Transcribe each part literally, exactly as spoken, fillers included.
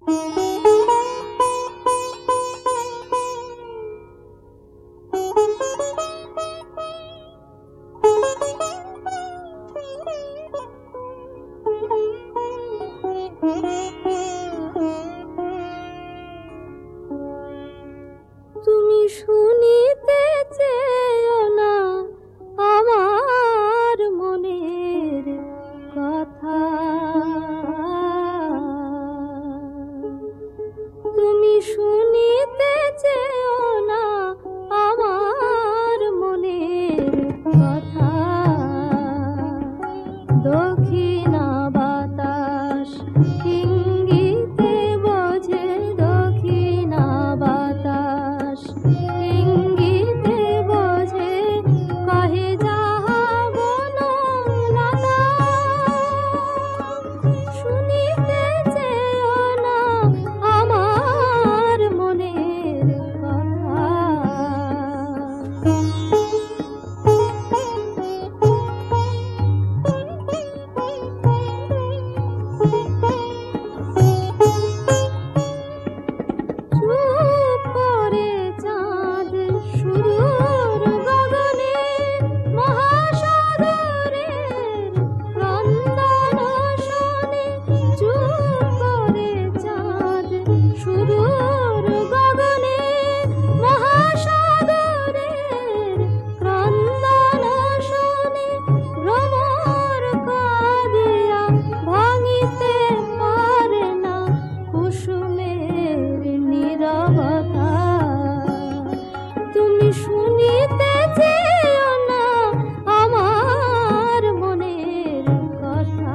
তুমি শুনিতে চেও না আমার মনের কথা, তুমি শুনিতে চেও না আমার মনের কথা। দক্ষিণা বাতাস ইঙ্গিতে বোঝে, দক্ষিণা বাতাস ইঙ্গিতে বোঝে, কহে যাহা বনলতা। শুনিতে চেও না আমার মনের কথা। চুপ করে চাঁদ সুদূর গগনে, মহাসাগরের ক্রন্দন শোনে। চুপ করে চাঁদ সুদূর গগনে, মহাসাগরের ক্রন্দন শোনে। ভ্রমর কাঁদিয়া ভাঙিতে পারে না কুসুমের নীরবতা। তুমি শুনিতে চেও না আমার মনের কথা।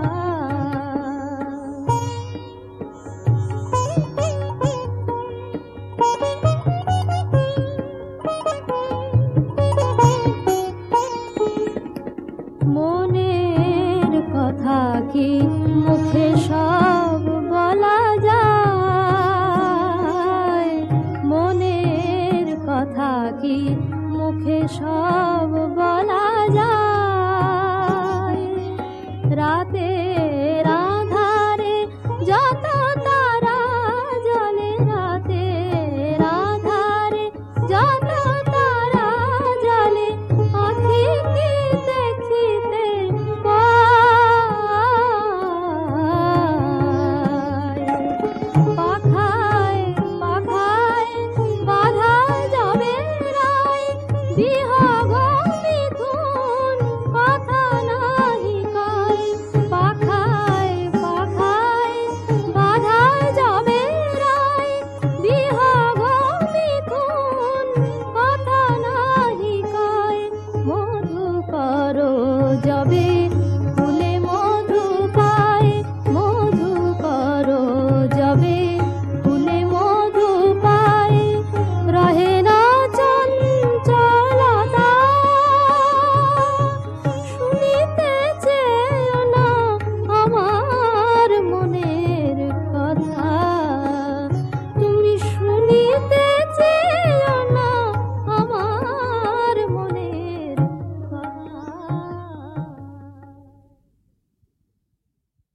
মনের কথা কি মুখে সব বলা যায়? মনের কথা কি মুখে সব বলা যায়? রাতের আঁধারে যত তারা জ্বলে, রাতের আঁধারে যত তারা জ্বলে, আঁখি কি দেখিতে পায়? পাখায় পাখায় বাঁধা যাবে রায়, বিহগ মিথুন কথা নাহি কয়। পাখায় পাখায় বাঁধা যাবে রায়, বিহগ মিথুন কথা নাহি কয়। মধুকর যবে